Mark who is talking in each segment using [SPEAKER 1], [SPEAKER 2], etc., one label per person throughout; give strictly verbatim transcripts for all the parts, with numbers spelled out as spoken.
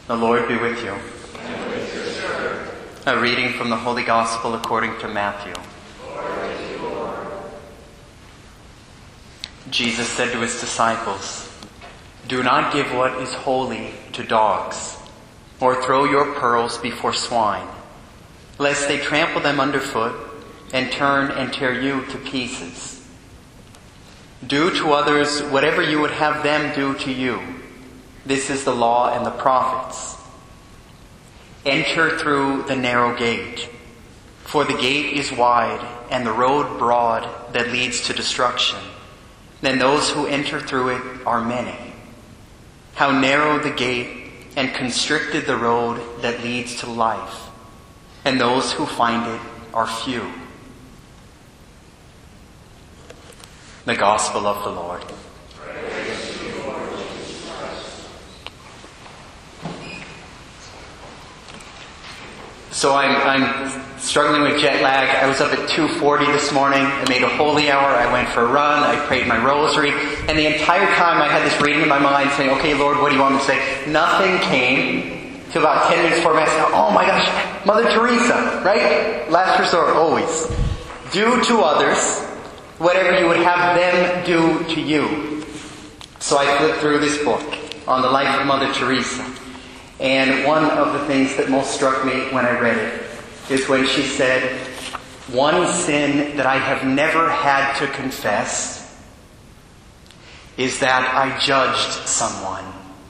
[SPEAKER 1] The Lord be with you.
[SPEAKER 2] And with your spirit.
[SPEAKER 1] A reading from the Holy Gospel according to Matthew.
[SPEAKER 2] Glory to you, Lord.
[SPEAKER 1] Jesus said to his disciples, "Do not give what is holy to dogs, or throw your pearls before swine, lest they trample them underfoot and turn and tear you to pieces. Do to others whatever you would have them do to you. This is the law and the prophets. Enter through the narrow gate, for the gate is wide and the road broad that leads to destruction. Then those who enter through it are many. How narrow the gate and constricted the road that leads to life, and those who find it are few." The Gospel of the Lord. So I'm, I'm struggling with jet lag. I was up at two forty this morning. I made a holy hour. I went for a run. I prayed my rosary. And the entire time I had this reading in my mind saying, "Okay, Lord, what do you want me to say?" Nothing came to about ten minutes before Mass. Oh my gosh, Mother Teresa, right? Last resort, always. Do to others whatever you would have them do to you. So I flipped through this book on the life of Mother Teresa. And one of the things that most struck me when I read it is when she said, "One sin that I have never had to confess is that I judged someone."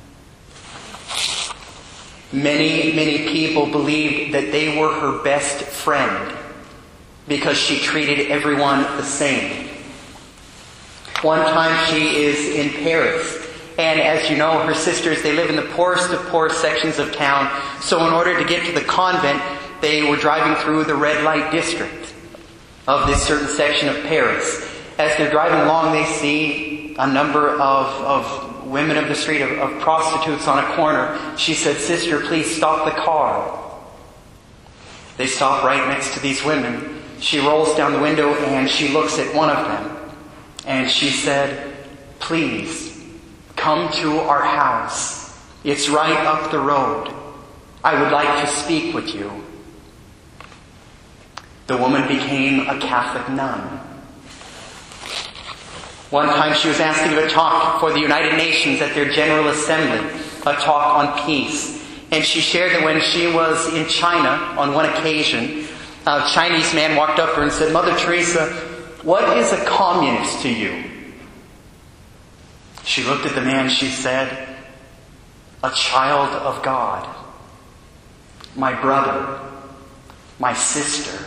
[SPEAKER 1] Many, many people believed that they were her best friend because she treated everyone the same. One time she is in Paris. And as you know, her sisters, they live in the poorest of poor sections of town. So in order to get to the convent, they were driving through the red light district of this certain section of Paris. As they're driving along, they see a number of, of women of the street, of, of prostitutes on a corner. She said, "Sister, please stop the car." They stop right next to these women. She rolls down the window and she looks at one of them. And she said, "Please, come to our house. It's right up the road. I would like to speak with you." The woman became a Catholic nun. One time she was asked to give a talk for the United Nations at their General Assembly, a talk on peace. And she shared that when she was in China on one occasion, a Chinese man walked up to her and said, "Mother Teresa, what is a communist to you?" She looked at the man, she said, "A child of God, my brother, my sister."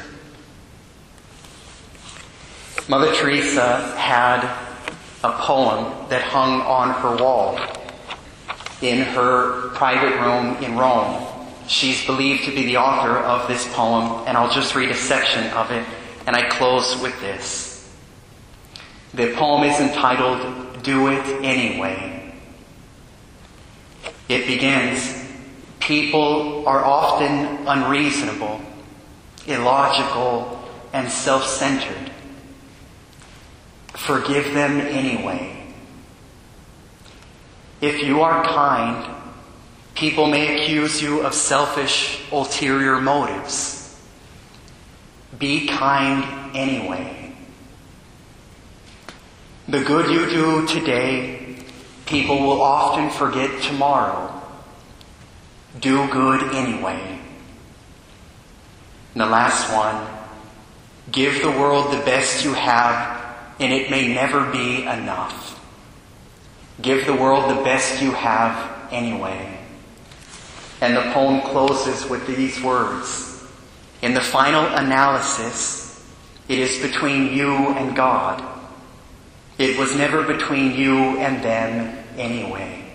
[SPEAKER 1] Mother Teresa had a poem that hung on her wall in her private room in Rome. She's believed to be the author of this poem, and I'll just read a section of it, and I close with this. The poem is entitled, "Do It Anyway." It begins, "People are often unreasonable, illogical, and self-centered. Forgive them anyway. If you are kind, people may accuse you of selfish, ulterior motives. Be kind anyway. The good you do today, people will often forget tomorrow. Do good anyway." And the last one, "Give the world the best you have, and it may never be enough. Give the world the best you have anyway." And the poem closes with these words, "In the final analysis, it is between you and God. It was never between you and them anyway."